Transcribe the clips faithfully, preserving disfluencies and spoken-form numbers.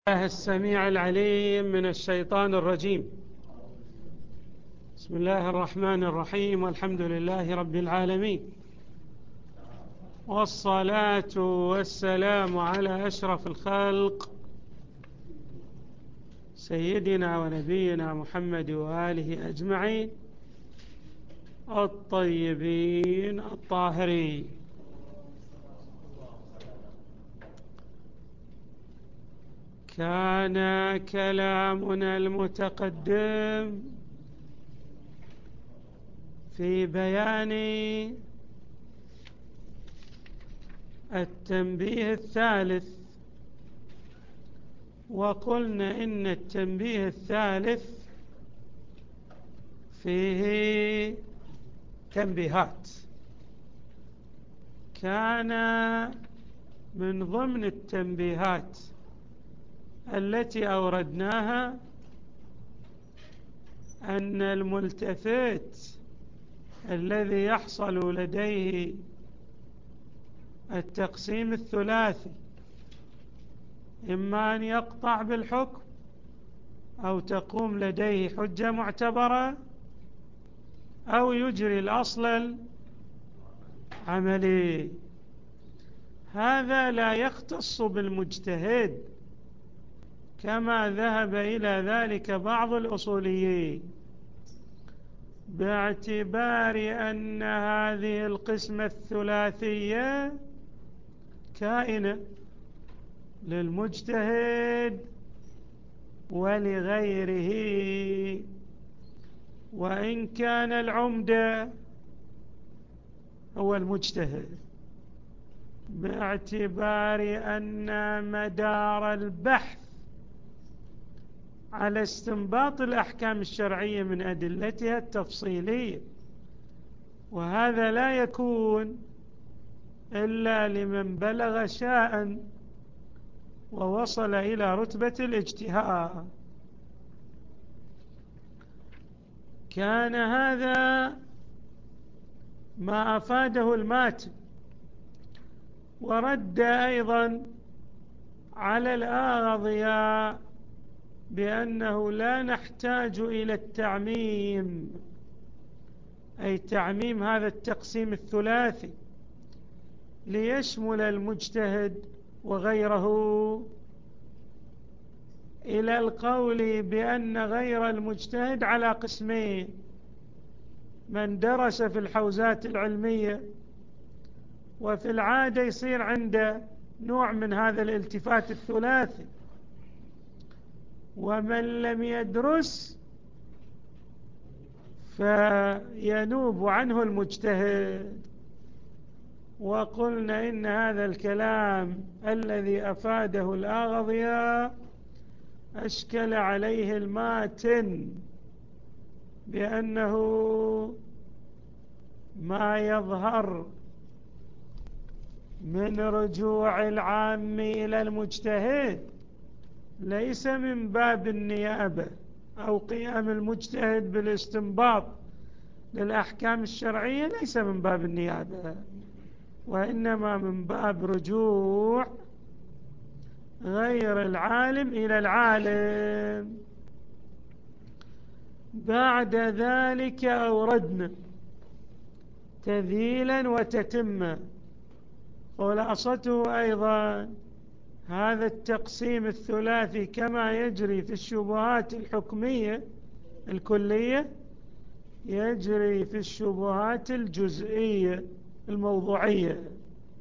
الله السميع العليم من الشيطان الرجيم. بسم الله الرحمن الرحيم، والحمد لله رب العالمين، والصلاة والسلام على أشرف الخلق سيدنا ونبينا محمد وآله أجمعين الطيبين الطاهرين. كان كلامنا المتقدم في بيان التنبيه الثالث، وقلنا إن التنبيه الثالث فيه تنبيهات. كان من ضمن التنبيهات التي أوردناها أن الملتفت الذي يحصل لديه التقسيم الثلاثي إما أن يقطع بالحكم أو تقوم لديه حجة معتبرة أو يجري الأصل العملي. هذا لا يختص بالمجتهد كما ذهب إلى ذلك بعض الأصوليين، باعتبار أن هذه القسمة الثلاثية كائنة للمجتهد ولغيره، وإن كان العمدة هو المجتهد، باعتبار أن مدار البحث على استنباط الأحكام الشرعية من أدلتها التفصيلية، وهذا لا يكون إلا لمن بلغ شاء ووصل إلى رتبة الاجتهاد. كان هذا ما أفاده الماتن، ورد أيضا على الآغضياء بأنه لا نحتاج إلى التعميم، أي تعميم هذا التقسيم الثلاثي ليشمل المجتهد وغيره، إلى القول بأن غير المجتهد على قسمين: من درس في الحوزات العلمية وفي العادة يصير عنده نوع من هذا الالتفات الثلاثي، ومن لم يدرس فينوب عنه المجتهد. وقلنا إن هذا الكلام الذي أفاده الآغضياء أشكل عليه الماتن، بأنه ما يظهر من رجوع العام إلى المجتهد ليس من باب النيابة أو قيام المجتهد بالاستنباط للأحكام الشرعية، ليس من باب النيابة، وإنما من باب رجوع غير العالم إلى العالم. بعد ذلك أوردنا تذيلا وتتمة. خلاصته أيضا هذا التقسيم الثلاثي كما يجري في الشبهات الحكمية الكلية يجري في الشبهات الجزئية الموضوعية.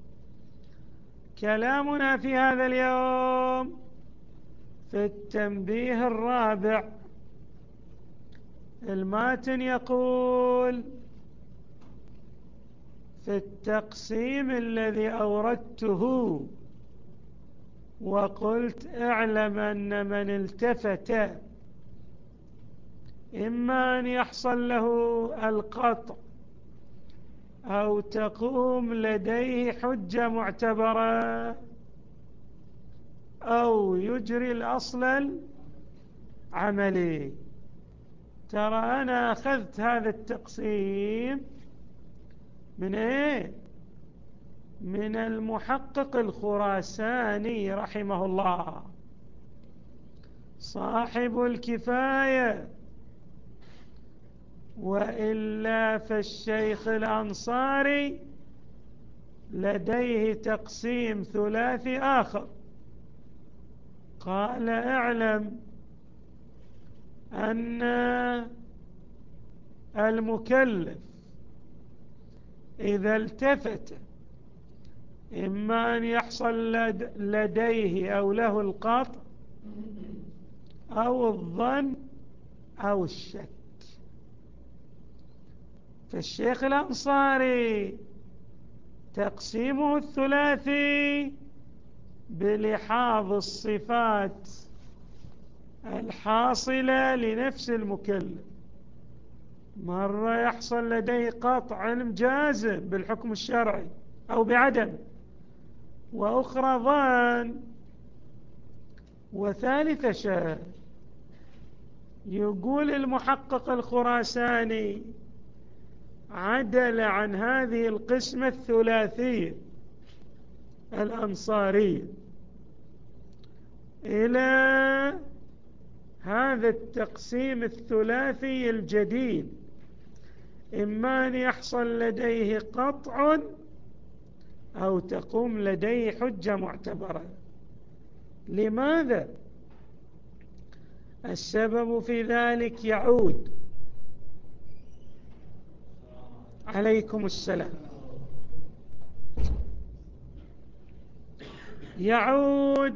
كلامنا في هذا اليوم في التنبيه الرابع. الماتن يقول: في التقسيم الذي أوردته وقلت اعلم أن من التفت إما أن يحصل له القطع أو تقوم لديه حجة معتبرة أو يجري الأصل العملي. ترى أنا أخذت هذا التقسيم من إيه؟ من المحقق الخراساني رحمه الله، صاحب الكفاية، وإلا فالشيخ الأنصاري لديه تقسيم ثلاثي آخر. قال: اعلم أن المكلف إذا التفت إما أن يحصل لديه أو له القطع أو الظن أو الشك. فالشيخ الأنصاري تقسيمه الثلاثي بلحاظ الصفات الحاصلة لنفس المكلف. مرة يحصل لديه قطع علم جازم بالحكم الشرعي أو بعدم، وأخرى ظن، وثالث شيء. يقول المحقق الخراساني: عدل عن هذه القسمة الثلاثية الأنصارية إلى هذا التقسيم الثلاثي الجديد، إما أن يحصل لديه قطع أو تقوم لديه حجة معتبرة. لماذا؟ السبب في ذلك يعود عليكم السلام يعود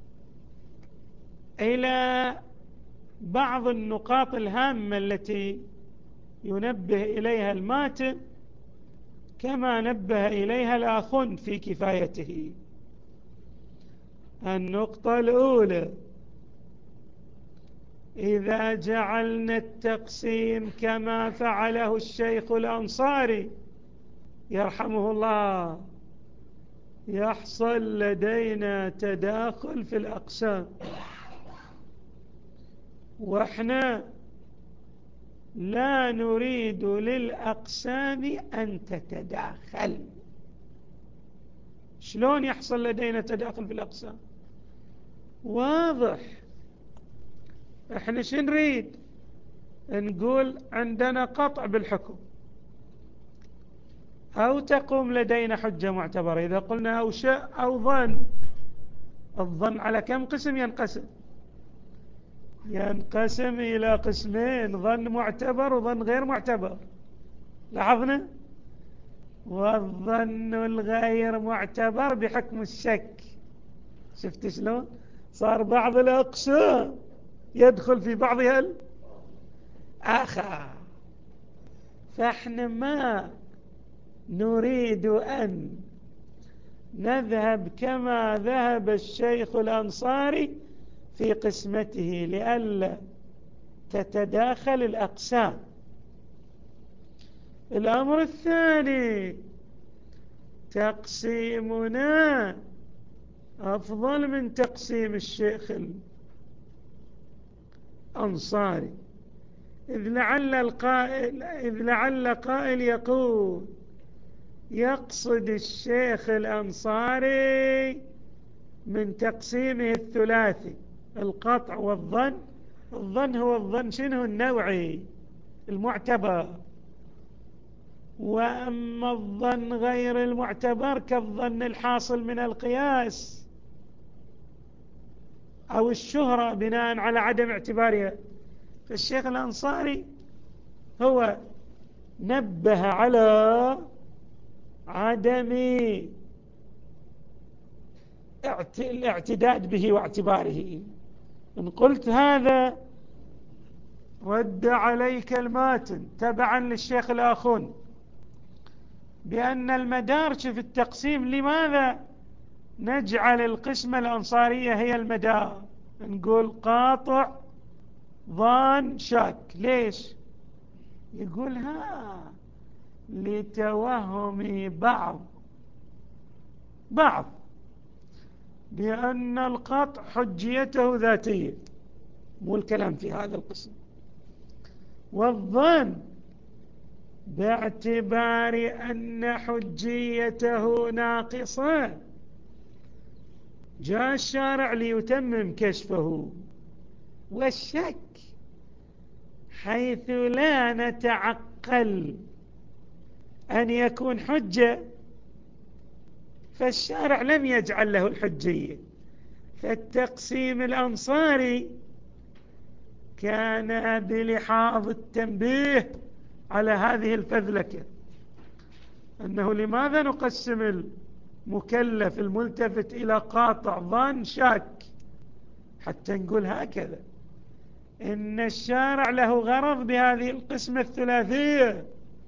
إلى بعض النقاط الهامة التي ينبه إليها الماتن، كما نبه إليها الآخون في كفايته. النقطة الأولى: إذا جعلنا التقسيم كما فعله الشيخ الأنصاري يرحمه الله، يحصل لدينا تداخل في الأقسام، وإحنا لا نريد للأقسام أن تتداخل. شلون يحصل لدينا تداخل في الأقسام؟ واضح. احنا شو نريد؟ نقول عندنا قطع بالحكم أو تقوم لدينا حجة معتبرة. إذا قلنا أو شاء أو ظن، الظن على كم قسم ينقسم؟ ينقسم إلى قسمين: ظن معتبر وظن غير معتبر. لاحظنا؟ والظن الغير معتبر بحكم الشك. شفت شلون صار بعض الأقسام يدخل في بعضها الآخر؟ فاحنا ما نريد أن نذهب كما ذهب الشيخ الأنصاري في قسمته لئلا تتداخل الأقسام. الأمر الثاني: تقسيمنا أفضل من تقسيم الشيخ الأنصاري، إذ لعل القائل إذ لعل قائل يقول: يقصد الشيخ الأنصاري من تقسيمه الثلاثي القطع والظن. الظن هو الظن شنو النوعي المعتبر، وأما الظن غير المعتبر كالظن الحاصل من القياس أو الشهرة بناء على عدم اعتبارها. فالشيخ الأنصاري هو نبه على عدم الاعتداد به واعتباره. إن قلت هذا رد عليك الماتن تبعا للشيخ الآخون بأن المدار في التقسيم، لماذا نجعل القسمة الأنصارية هي المدار؟ نقول قاطع ظان شاك. ليش؟ يقول ها لتوهم بعض بعض بأن القطع حجيته ذاتية، مو الكلام في هذا القسم، والظن باعتبار أن حجيته ناقصة. جاء الشارع ليتمم كشفه والشك حيث لا نتعقل أن يكون حجة، فالشارع لم يجعل له الحجية. فالتقسيم الأنصاري كان بلحاظ التنبيه على هذه الفذلكة، أنه لماذا نقسم المكلف الملتفت إلى قاطع ظن شاك، حتى نقول هكذا إن الشارع له غرض بهذه القسمة الثلاثية: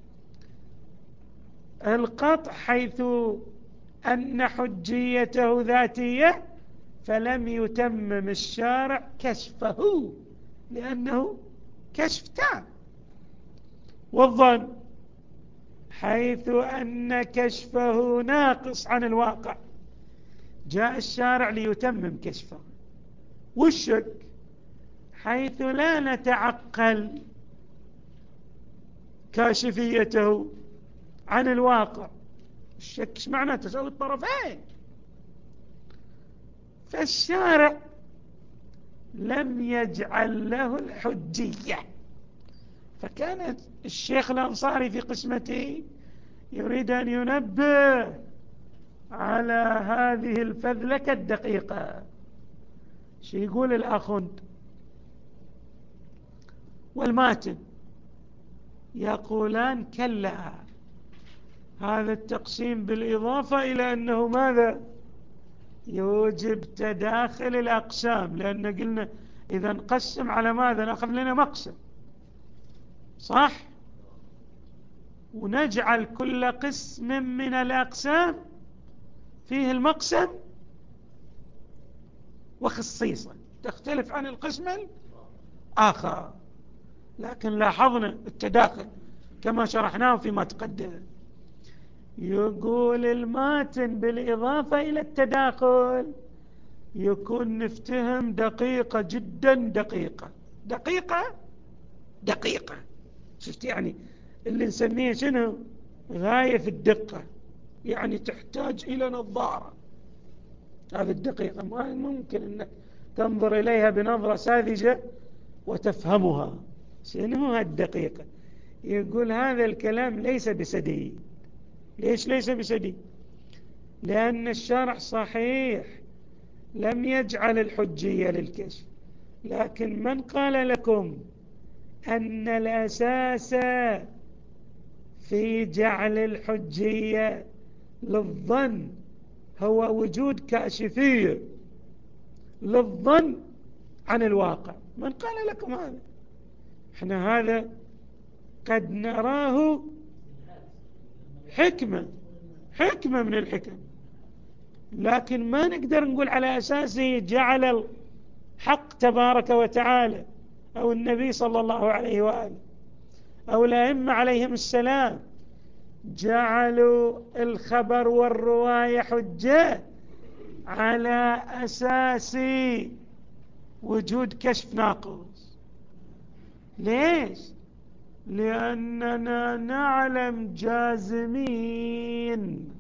القطع حيث أن حجيته ذاتية، فلم يتمم الشارع كشفه لأنه كشف تام. والظن حيث أن كشفه ناقص عن الواقع، جاء الشارع ليتمم كشفه. والشك حيث لا نتعقل كاشفيته عن الواقع. الشك ايش معناه؟ تساوي الطرفين. فالشارع لم يجعل له الحجية. فكانت الشيخ الأنصاري في قسمته يريد أن ينبه على هذه الفذلكة الدقيقة. شو يقول الأخند والماتن؟ يقولان كلا، هذا التقسيم بالإضافة إلى أنه ماذا؟ يوجب تداخل الأقسام، لأن قلنا إذا نقسم على ماذا نأخذ لنا مقسم، صح؟ ونجعل كل قسم من الأقسام فيه المقسم وخصيصا تختلف عن القسم الآخر. لكن لاحظنا التداخل كما شرحناه فيما تقدم. يقول الماتن بالإضافة إلى التداخل يكون نفتهم دقيقة جدا، دقيقة دقيقة دقيقة. شفت يعني اللي نسميه شنو؟ غاية في الدقة، يعني تحتاج إلى نظارة. هذه الدقيقة ما ممكن أنك تنظر إليها بنظرة ساذجة وتفهمها. شنو هالدقيقة؟ يقول هذا الكلام ليس بسديد. ليش ليس بسديد؟ لأن الشرع صحيح لم يجعل الحجية للكشف، لكن من قال لكم أن الأساس في جعل الحجية للظن هو وجود كاشفية للظن عن الواقع؟ من قال لكم هذا؟ احنا هذا قد نراه حكمة حكمة من الحكم، لكن ما نقدر نقول على أساسه جعل الحق تبارك وتعالى أو النبي صلى الله عليه وآله أو الأئمة عليهم السلام جعلوا الخبر والرواية حجة على أساس وجود كشف ناقص. ليش؟ لأننا نعلم جازمين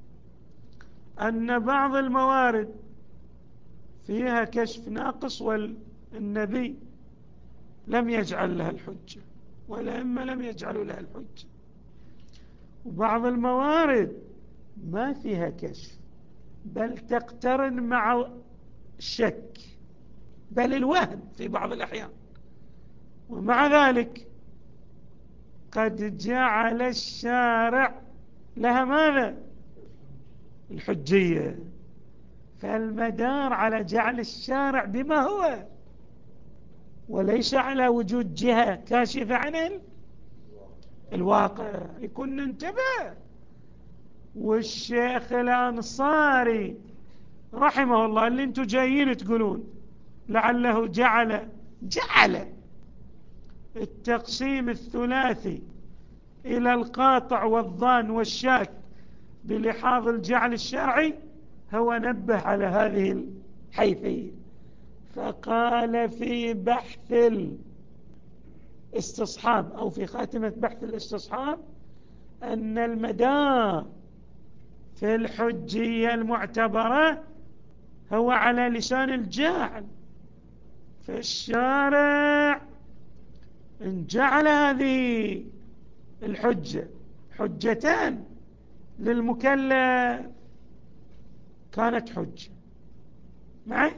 أن بعض الموارد فيها كشف ناقص والنبي لم يجعل لها الحجة والأئمة لم يجعلوا لها الحجة، وبعض الموارد ما فيها كشف بل تقترن مع الشك بل الوهم في بعض الأحيان، ومع ذلك قد جعل الشارع لها ماذا؟ الحجية. فالمدار على جعل الشارع بما هو وليس على وجود جهة كاشفة عن الواقع. يكون ننتبه. والشيخ الأنصاري رحمه الله اللي انتم جايين تقولون لعله جعل جعل التقسيم الثلاثي إلى القاطع والظان والشاك بلحاظ الجعل الشرعي، هو نبه على هذه الحيثية. فقال في بحث الاستصحاب أو في خاتمة بحث الاستصحاب أن المدار في الحجية المعتبرة هو على لسان الجاعل، فالشارع إن جعل هذه الحجة حجتان للمكلف كانت حجة معي،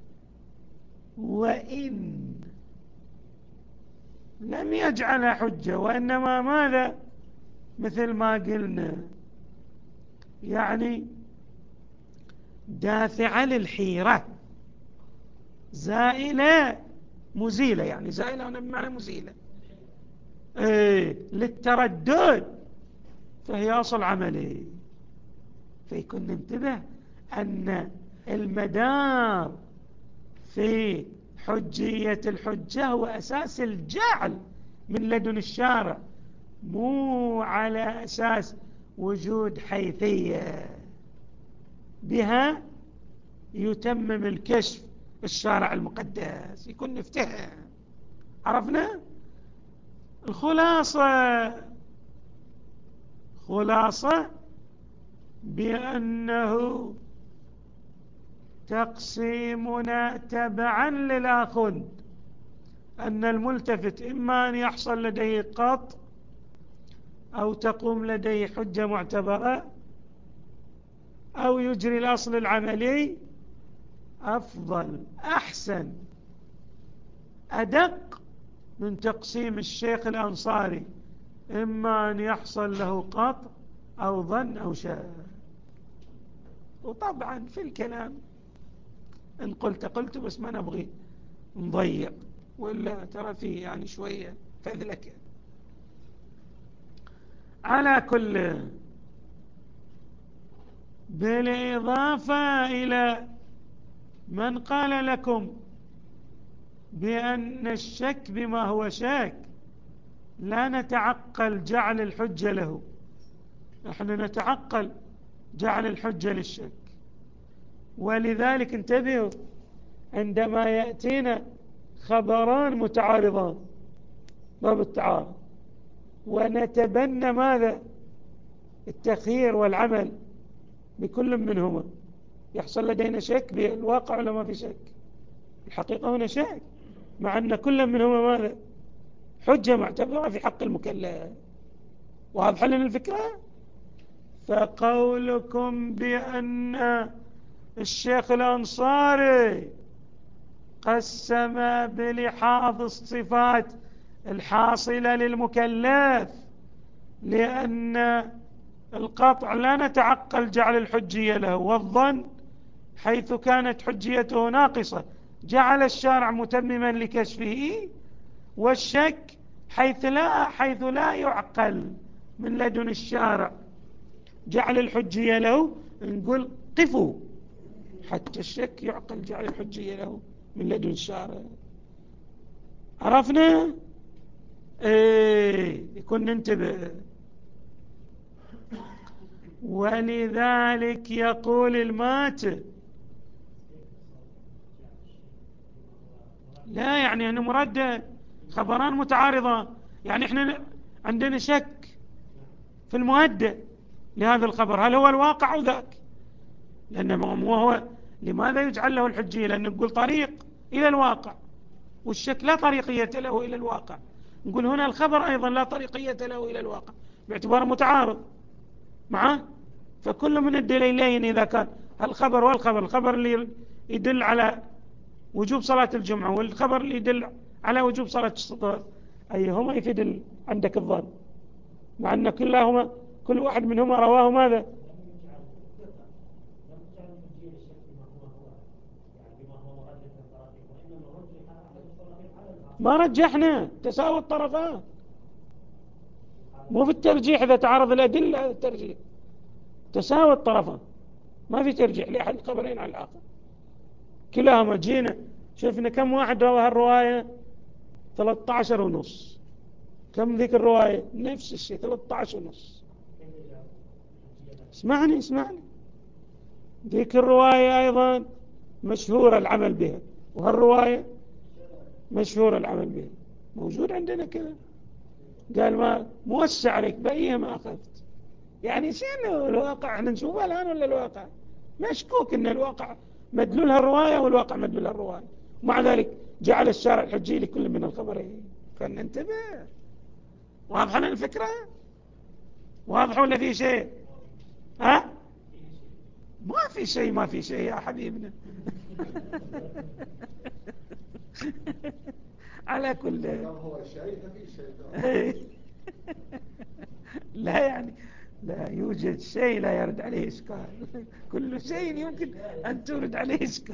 وإن لم يجعلها حجة وإنما ماذا مثل ما قلنا يعني دافعة للحيرة، زائلة مزيلة، يعني زائلة هنا بمعنى مزيلة، ايه للتردد، فهي أصل عملي. فيكون ننتبه أن المدار في حجية الحجة هو أساس الجعل من لدن الشارع، مو على أساس وجود حيثية بها يتمم الكشف الشارع المقدس. يكون نفتهم. عرفنا الخلاصة؟ خلاصة بأنه تقسيمنا تبعا للآخذ أن الملتفت إما أن يحصل لديه قطع أو تقوم لديه حجة معتبرة أو يجري الأصل العملي، أفضل أحسن أدق من تقسيم الشيخ الأنصاري إما أن يحصل له قطع أو ظن أو شك. وطبعا في الكلام إن قلت قلت بس ما نبغي نضيق، وإلا ترى فيه يعني شوية فذلك. على كل، بالإضافة إلى من قال لكم بأن الشك بما هو شك لا نتعقل جعل الحجة له، نحن نتعقل جعل الحجة للشك. ولذلك انتبهوا عندما يأتينا خبران متعارضان باب التعارض ونتبنى ماذا التخيير والعمل بكل منهما، يحصل لدينا شك بالواقع ولا ما في شك؟ الحقيقة هنا شك، مع أن كل منهما ماذا حجة معتبرة في حق المكلف. واضح لنا الفكرة؟ فقولكم بأن الشيخ الأنصاري قسم بلحاظ الصفات الحاصلة للمكلف لأن القطع لا نتعقل جعل الحجية له، والظن حيث كانت حجيته ناقصة جعل الشارع متمما لكشفه، والشك حيث لا حيث لا يعقل من لدن الشارع جعل الحجية له، نقول قفوا حتى الشك يعقل جعل الحجية له من لدن الشارع. عرفنا؟ ايه يكون ننتبه. ولذلك يقول الماتن لا يعني أنه مردد، خبران متعارضة، يعني احنا عندنا شك في المؤدى لهذا الخبر، هل هو الواقع أو ذاك؟ لأنه مو هو. لماذا يجعل له الحجية؟ لأنه نقول طريق إلى الواقع، والشك لا طريقية له إلى الواقع. نقول هنا الخبر أيضا لا طريقية له إلى الواقع باعتباره متعارض معه. فكل من الدليلين إذا كان الخبر والخبر، الخبر اللي يدل على وجوب صلاة الجمعة والخبر اللي يدل على وجوب صلاة الصلاة، أيهما يفيد عندك الظن؟ مع أن كلهما كل واحد منهما رواه ماذا؟ ما رجحنا تساوي الطرفان، مو في الترجيح إذا تعارض الأدلة، الترجيح تساوي الطرفان، ما في ترجيح لأحد الخبرين على الآخر، كلاهما جينا شفنا كم واحد روى هالرواية ثلاثة عشر ونص، كم ذيك الرواية نفس الشيء ثلاثة عشر ونص. اسمعني اسمعني ذيك الرواية أيضا مشهور العمل بها، وهالرواية مشهور العمل بها، موجود عندنا كذا. قال ما موسع عليك بأيه ما أخذت، يعني شنو الواقع احنا نشوفه الآن ولا الواقع؟ مشكوك ان الواقع مدلولها الرواية والواقع مدلولها الرواية، ومع ذلك جعل الشارع الحجي لكل من الخبرين. فننتبه. واضح لنا الفكرة؟ واضح ولا في شيء؟ ها؟ ما في شيء، ما في شيء يا حبيبنا. على كل هو شيء ما في شيء. لا يعني لا يوجد شيء لا يرد عليه إشكال. كل شيء يمكن أن ترد عليه إشكال.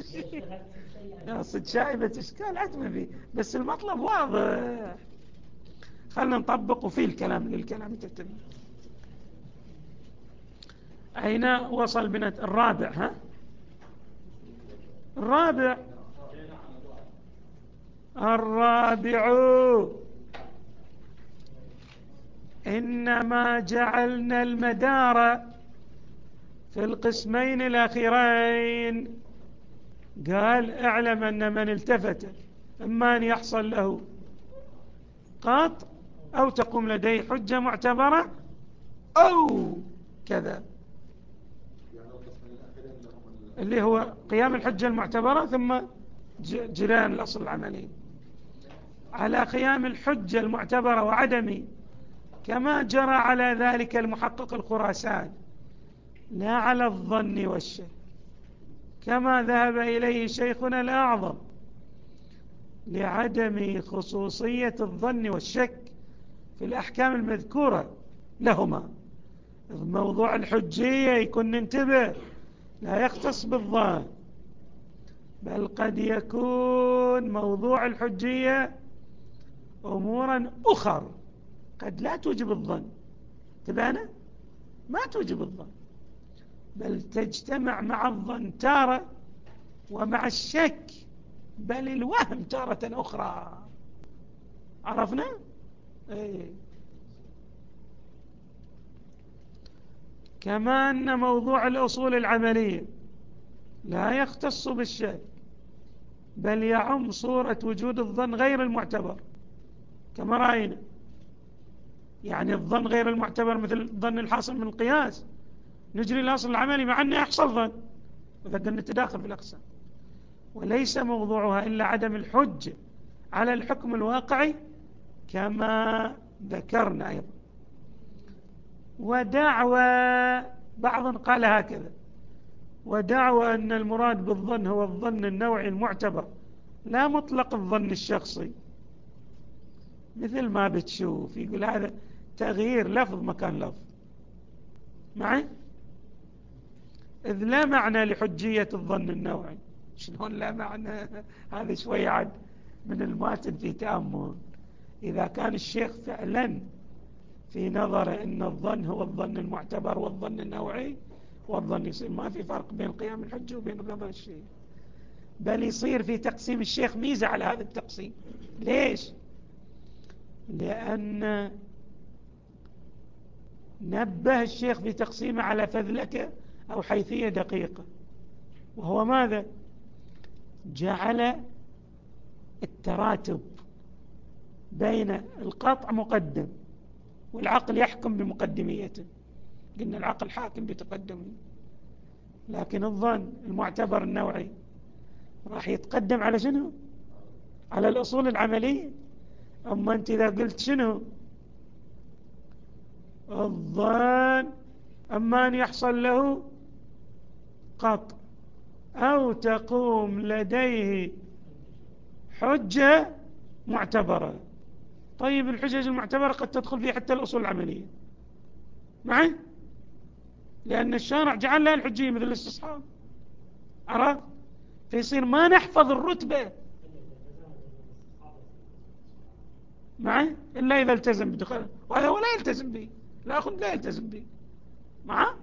أقصد شائبة إشكال عدم فيه، بس المطلب واضح. خلنا نطبق فيه الكلام للكلام تتم. أين وصل بنا الرابع؟ ها الرابع الرابع إنما جعلنا المدار في القسمين الأخيرين. قال اعلم أن من التفت إما أن يحصل له قاط أو تقوم لديه حجة معتبرة أو كذا، اللي هو قيام الحجة المعتبرة ثم جريان الأصل العملي. على قيام الحجة المعتبرة وعدم، كما جرى على ذلك المحقق الخراسان، لا على الظن والشك، كما ذهب إليه شيخنا الأعظم، لعدم خصوصية الظن والشك في الأحكام المذكورة لهما. موضوع الحجية يكون ننتبه لا يختص بالظن، بل قد يكون موضوع الحجية أمورا أخرى قد لا توجب الظن، تبانا ما توجب الظن، بل تجتمع مع الظن تارة ومع الشك بل الوهم تارة أخرى. عرفنا؟ ايه. كما أن موضوع الأصول العملية لا يختص بالشك بل يعم صورة وجود الظن غير المعتبر كما رأينا. يعني الظن غير المعتبر مثل الظن الحاصل من القياس، نجري الأصل العملي مع أنه يحصل ظن، وذلك نتداخل في الأقسام. وليس موضوعها إلا عدم الحجة على الحكم الواقعي كما ذكرنا أيضا. ودعوى بعض قال هكذا: ودعوى أن المراد بالظن هو الظن النوعي المعتبر لا مطلق الظن الشخصي، مثل ما بتشوف يقول هذا تغيير لفظ مكان لفظ معي، إذ لا معنى لحجية الظن النوعي. شلون لا معنى؟ هذا شوي عد من الماتن في تأمل. إذا كان الشيخ فعلا في نظره أن الظن هو الظن المعتبر والظن النوعي، والظن يصير ما في فرق بين قيام الحجة وبين نظر الشيخ، بل يصير في تقسيم الشيخ ميزة على هذا التقسيم. ليش؟ لأن نبه الشيخ في تقسيمه على فذلكة أو حيثية دقيقة، وهو ماذا؟ جعل التراتب بين القطع مقدم والعقل يحكم بمقدميته. قلنا العقل حاكم بتقدمه، لكن الظن المعتبر النوعي راح يتقدم على شنو؟ على الأصول العملية. أما أنت إذا قلت شنو الظن أما أن يحصل له قطع أو تقوم لديه حجة معتبرة. طيب الحجج المعتبرة قد تدخل فيه حتى الأصول العملية معي، لأن الشارع جعل لها الحجية مثل الاستصحاب، عرفت؟ فيصير ما نحفظ الرتبة معي إلا إذا التزم بدخل، وهذا هو لا يلتزم به، لا أخذ لا يلتزم به معه.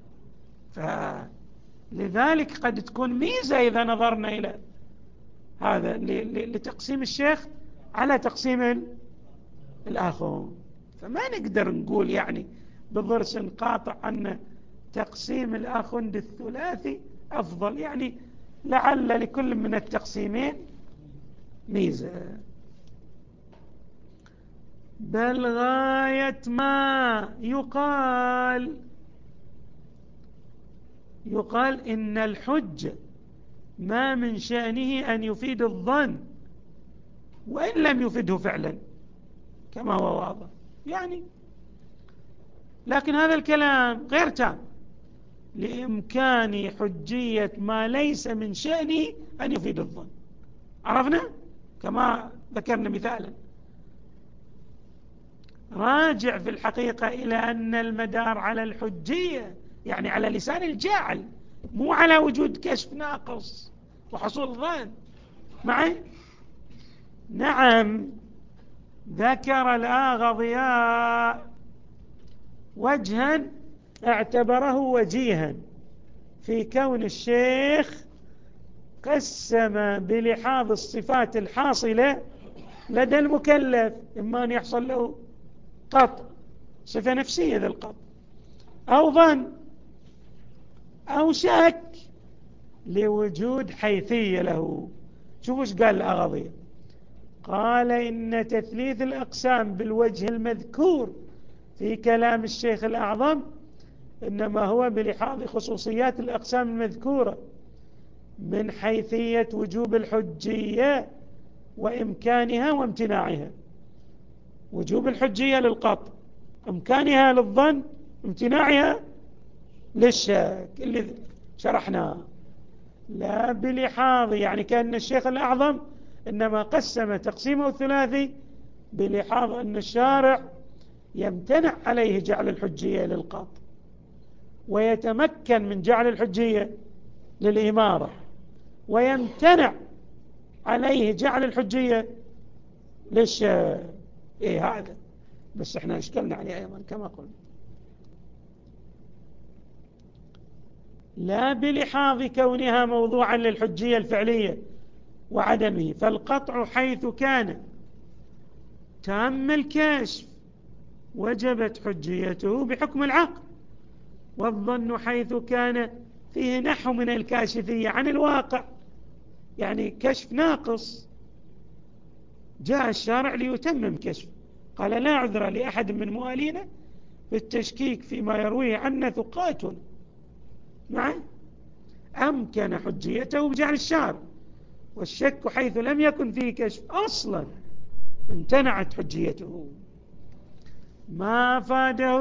فلذلك قد تكون ميزة إذا نظرنا إلى هذا لتقسيم الشيخ على تقسيم الآخر. فما نقدر نقول يعني بضرس قاطع أن تقسيم الآخند الثلاثي أفضل، يعني لعل لكل من التقسيمين ميزة. بل غاية ما يقال يقال إن الحجة ما من شأنه أن يفيد الظن وإن لم يفده فعلا كما هو واضح يعني. لكن هذا الكلام غير تام لإمكان حجية ما ليس من شأنه أن يفيد الظن. عرفنا كما ذكرنا مثالا. راجع في الحقيقة إلى أن المدار على الحجية يعني على لسان الجاعل، مو على وجود كشف ناقص وحصول ظن. معي؟ نعم. ذكر الآغضياء وجها اعتبره وجيها في كون الشيخ قسم بلحاظ الصفات الحاصلة لدى المكلف، إما أن يحصل له قطع صفة نفسية ذا القطع، أو ظن، أو شك لوجود حيثية له. شوفوا ايش قال الأغضية. قال إن تثليث الأقسام بالوجه المذكور في كلام الشيخ الأعظم إنما هو بلحاظ خصوصيات الأقسام المذكورة من حيثية وجوب الحجية وإمكانها وامتناعها. وجوب الحجية للقطع، إمكانها للظن، امتناعها للشك اللي شرحناه. لا بلحاظ يعني كأن الشيخ الأعظم إنما قسم تقسيمه الثلاثي بلحاظ أن الشارع يمتنع عليه جعل الحجية للقطع ويتمكن من جعل الحجية للإمارة، ويمتنع عليه جعل الحجية للشك. إيه هذا بس احنا اشكلنا عليه أيضا كما قلنا. لا بلحاظ كونها موضوعا للحجية الفعلية وعدمه، فالقطع حيث كان تام الكشف وجبت حجيته بحكم العقل، والظن حيث كان فيه نحو من الكاشفية عن الواقع يعني كشف ناقص، جاء الشارع ليتمم كشف. قال لا عذر لأحد من موالينا بالتشكيك فيما يرويه عنا ثقاتنا، معه أمكن حجيته بجعل الشارع، والشك حيث لم يكن فيه كشف أصلا امتنعت حجيته. ما فاده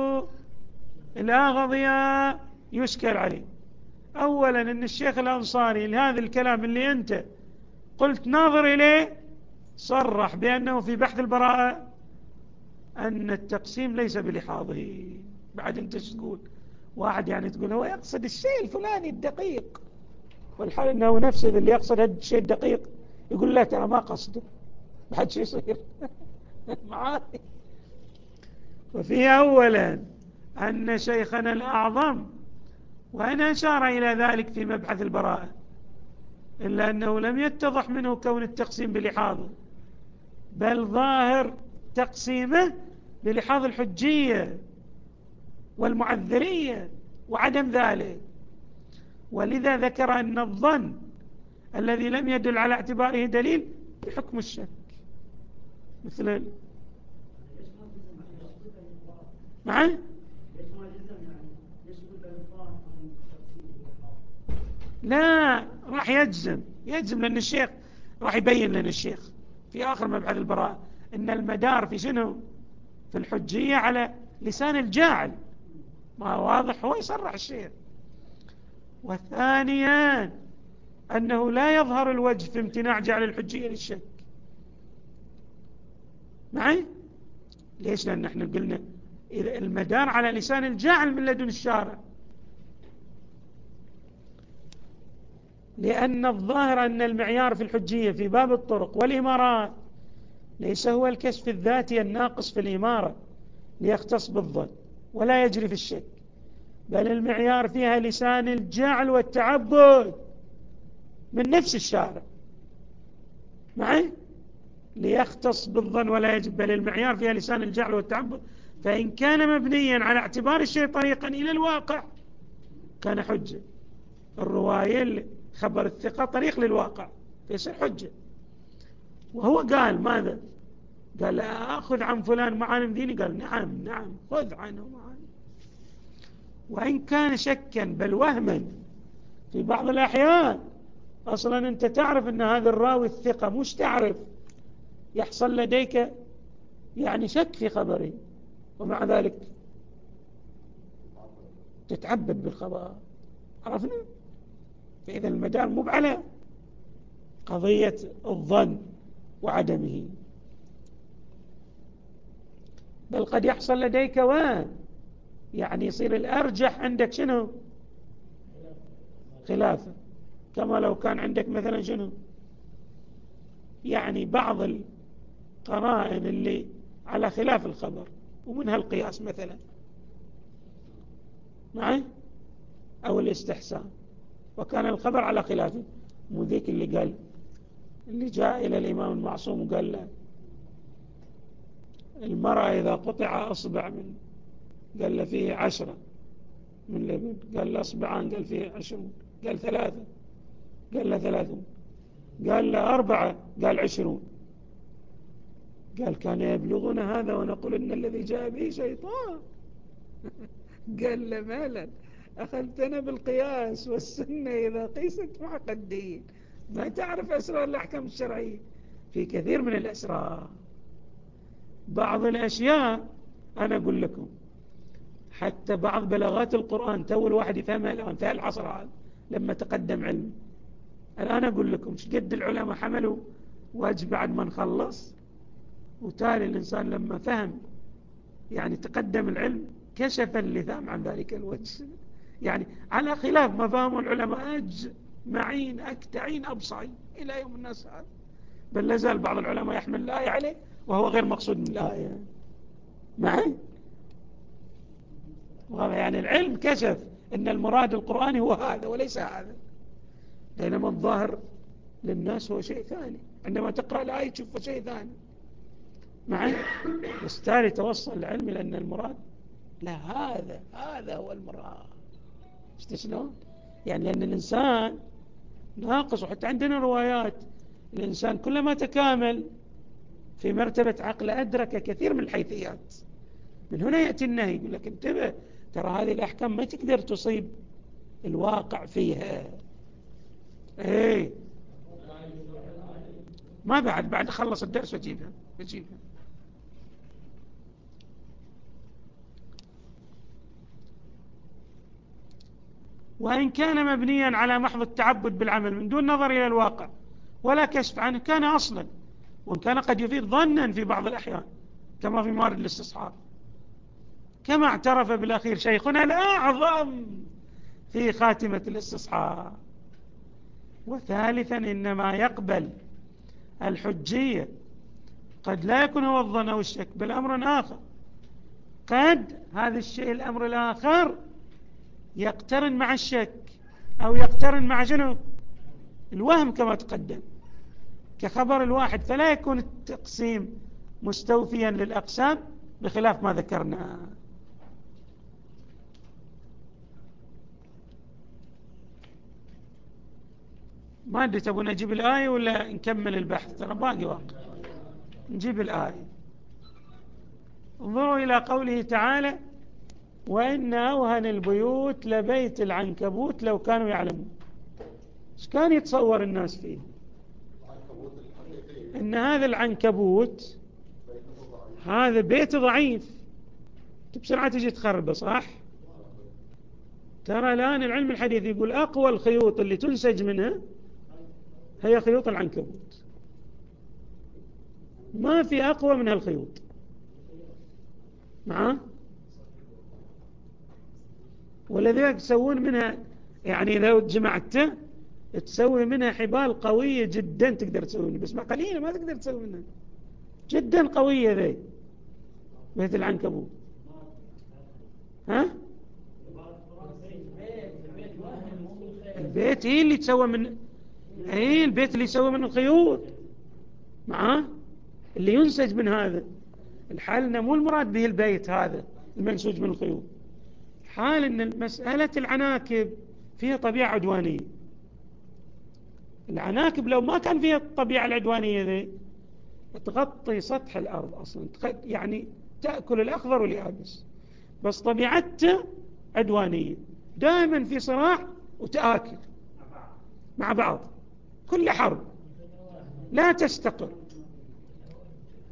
الآغضياء يشكل عليه. أولا أن الشيخ الأنصاري لهذا الكلام اللي أنت قلت ناظر إليه صرح بأنه في بحث البراءة أن التقسيم ليس بلحاظه. بعد أنت تقول واحد يعني تقول هو يقصد الشيء الفلاني الدقيق، والحال أنه نفسه اللي يقصد هذا الشيء الدقيق يقول لا ترى ما قصده بعد شيء يصير معاي. وفي أولا أن شيخنا الأعظم وإن أشار إلى ذلك في مبحث البراءة إلا أنه لم يتضح منه كون التقسيم بلحاظه، بل ظاهر تقسيمه بلحاظ الحجية والمعذرية وعدم ذلك. ولذا ذكر أن الظن الذي لم يدل على اعتباره دليل بحكم الشك مثل معه. لا راح يجزم يجزم لأن الشيخ راح يبين لنا الشيخ في آخر مبحث البراءة أن المدار في شنو؟ في الحجية على لسان الجاعل. ما واضح هو يصرح الشيخ. وثانيا أنه لا يظهر الوجه في امتناع جعل الحجية للشك. معي؟ ليش؟ لأن احنا قلنا المدار على لسان الجاعل من لدن الشارع، لأن الظاهر أن المعيار في الحجية في باب الطرق والإمارات ليس هو الكشف الذاتي الناقص في الإمارة ليختص بالظن ولا يجري في الشك، بل المعيار فيها لسان الجعل والتعبد من نفس الشارع. معي؟ ليختص بالظن ولا يجب، بل المعيار فيها لسان الجعل والتعبد، فإن كان مبنيا على اعتبار الشيء طريقا إلى الواقع كان حجة. الرواية خبر الثقة طريق للواقع فيصير حجة. وهو قال ماذا؟ قال أخذ عن فلان معالم ديني؟ قال نعم نعم خذ عنه معالم. وإن كان شكا بل وهما في بعض الأحيان، أصلا أنت تعرف أن هذا الراوي الثقة، مش تعرف يحصل لديك يعني شك في خبره، ومع ذلك تتعبد بالخبر. عرفنا؟ فإذا المجال مو على قضية الظن وعدمه، بل قد يحصل لديك وان يعني يصير الأرجح عندك شنو؟ خلافه. كما لو كان عندك مثلا شنو؟ يعني بعض القرائن اللي على خلاف الخبر، ومنها القياس مثلا معي أو الاستحسان، وكان الخبر على خلافه. مو ذيك اللي قال اللي جاء إلى الإمام المعصوم وقال له المرأة إذا قطع أصبع من قال له فيه عشرة من لبن، قال له أصبعان قال فيه عشرون، قال ثلاثة قال له ثلاثون، قال له أربعة قال عشرون. قال كان يبلغنا هذا ونقول إن الذي جاء به شيطان. قال له مالا أخذتنا بالقياس والسنة إذا قيست مع قدين، ما تعرف أسرار الأحكام الشرعية. في كثير من الأسرار بعض الأشياء أنا أقول لكم حتى بعض بلاغات القرآن تو الواحد يفهمها الآن في العصر هذا لما تقدم علم. الآن أقول لكم شقد العلماء حملوا واجب بعد ما نخلص، وتالي الإنسان لما فهم يعني تقدم العلم كشف اللثام عن ذلك الوجه، يعني على خلاف مفاهيم العلماء أجمعين أكتعين أبصعين إلى يوم الناس هذا، بل لازال بعض العلماء يحمل الآية عليه وهو غير مقصود من الآية معي. يعني العلم كشف أن المراد القرآني هو هذا وليس هذا، بينما الظاهر للناس هو شيء ثاني، عندما تقرأ الآية تشوف شيء ثاني معي. بس تالي توصل العلم إلى أن المراد لا، هذا هذا هو المراد. شلون؟ يعني لأن الإنسان ناقص، وحتى عندنا روايات الإنسان كلما تكامل في مرتبة عقل أدرك كثير من الحيثيات. من هنا يأتي النهي يقول لك انتبه، ترى هذه الأحكام ما تقدر تصيب الواقع فيها. ايه ما بعد بعد خلص الدرس وجيبها وجيبها. وإن كان مبنيا على محض التعبد بالعمل من دون نظر إلى الواقع ولا كشف عنه كان أصلا، وإن كان قد يفيد ظنا في بعض الأحيان كما في موارد الاستصحاب، كما اعترف بالأخير شيخنا الأعظم في خاتمة الاستصحاب. وثالثا إنما يقبل الحجية قد لا يكون هو الظن أو الشك بل أمر آخر، قد هذا الشيء الأمر الآخر يقترن مع الشك أو يقترن مع شنو؟ الوهم كما تقدم كخبر الواحد، فلا يكون التقسيم مستوفيا للأقسام بخلاف ما ذكرنا. ما أدري تبون نجيب الآية ولا نكمل البحث؟ ترى باقي وقت. نجيب الآية. انظروا إلى قوله تعالى وإن أوهن البيوت لبيت العنكبوت لو كانوا يعلمون. ايش كان يتصور الناس فيه؟ إن هذا العنكبوت هذا بيت ضعيف بسرعة تجي تخربه، صح؟ ترى الآن العلم الحديث يقول أقوى الخيوط اللي تنسج منها هي خيوط العنكبوت، ما في أقوى من هالخيوط. معه؟ ولذلك تسوون منها يعني لو جمعته تسوي منها حبال قوية جدا تقدر تسوي، بس ما قليلة ما تقدر تسوي منها، جدا قوية ذي بيت العنكبوت. ها؟ البيت هي اللي تسوى من هي البيت اللي يسوى من الخيوط، معاه اللي ينسج من هذا الحال. إنه مو المراد به البيت هذا المنسوج من الخيوط، حال إن مسألة العناكب فيها طبيعة عدوانية. العناكب لو ما كان فيها الطبيعة العدوانية ذي تغطي سطح الأرض أصلا، يعني تأكل الأخضر واليابس، بس طبيعته عدوانية، دائما في صراع وتآكل مع بعض، كل حرب لا تستقر.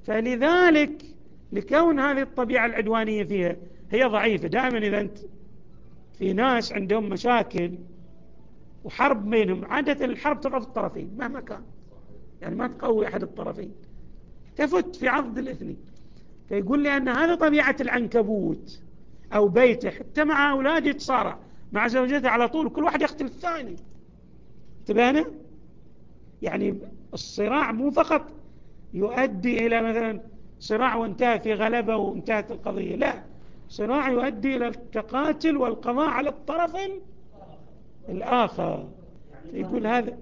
فلذلك لكون هذه الطبيعة العدوانية فيها هي ضعيفة. دائما إذا أنت في ناس عندهم مشاكل وحرب بينهم، عادة الحرب تضعف الطرفين مهما كان، يعني ما تقوي أحد الطرفين، تفت في عضد الاثنين. فيقول لي أن هذا طبيعة العنكبوت أو بيته، حتى مع أولاده يتصارع مع زوجته على طول، كل واحد يقتل الثاني. تبانا يعني الصراع مو فقط يؤدي إلى مثلا صراع وانتهى في غلبة وانتهت القضية، لا، صراع يؤدي إلى التقاتل والقضاء على الطرف الآخر. يقول هذا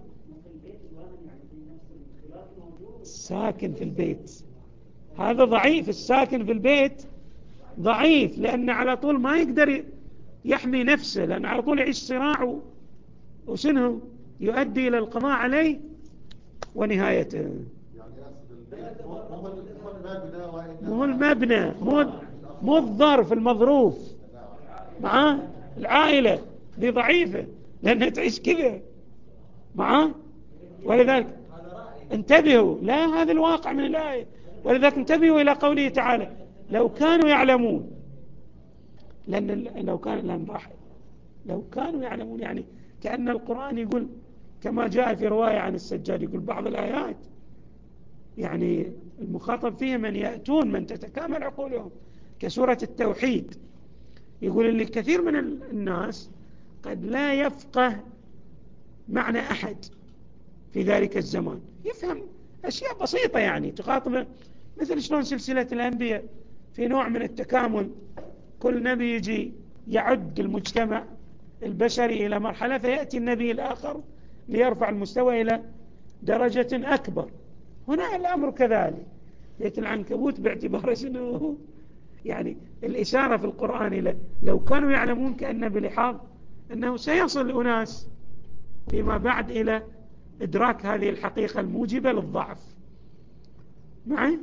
ساكن في البيت، هذا ضعيف. الساكن في البيت ضعيف لأنه على طول ما يقدر يحمي نفسه، لأن على طول يعيش صراع وسنه يؤدي إلى القضاء عليه ونهايته. يعني البيت مو المبنى، مو المبنى، مو مو الظرف المظروف معاه. العائلة دي ضعيفة لأنها تعيش كذا معاه. ولذلك انتبهوا، لا، هذا الواقع من الآية. ولذلك انتبهوا إلى قوله تعالى لو كانوا يعلمون، لأن لو كان لهم راح لو كانوا يعلمون، يعني كأن القرآن يقول كما جاء في رواية عن السجاد، يقول بعض الآيات يعني المخاطب فيه من يأتون من تتكامل عقولهم، كسورة التوحيد، يقول اللي كثير من الناس قد لا يفقه معنى أحد في ذلك الزمان، يفهم أشياء بسيطة يعني تخاطبه، مثل شلون سلسلة الأنبياء في نوع من التكامل، كل نبي يجي يعد المجتمع البشري إلى مرحلة، فيأتي النبي الآخر ليرفع المستوى إلى درجة أكبر. هنا الأمر كذلك. بيت العنكبوت باعتبار شنو؟ يعني الإشارة في القرآن له لو كانوا يعلمون، كأن بلحاظ أنه سيصل أناس فيما بعد إلى إدراك هذه الحقيقة الموجبة للضعف. معي؟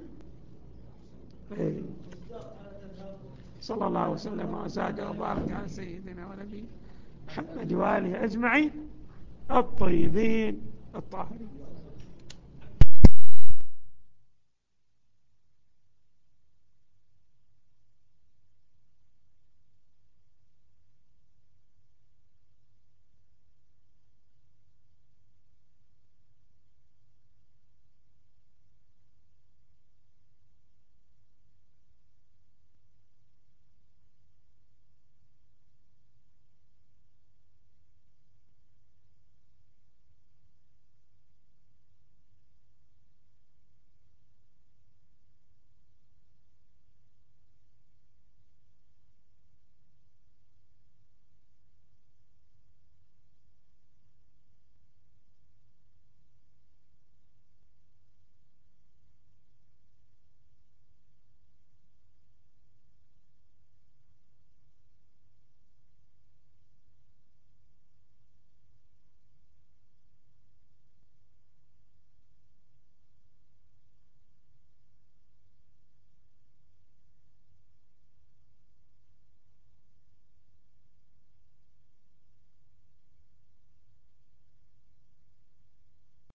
صلى الله وسلم وزاد وبارك على سيدنا ونبي محمد وآله أجمعين الطيبين الطاهرين.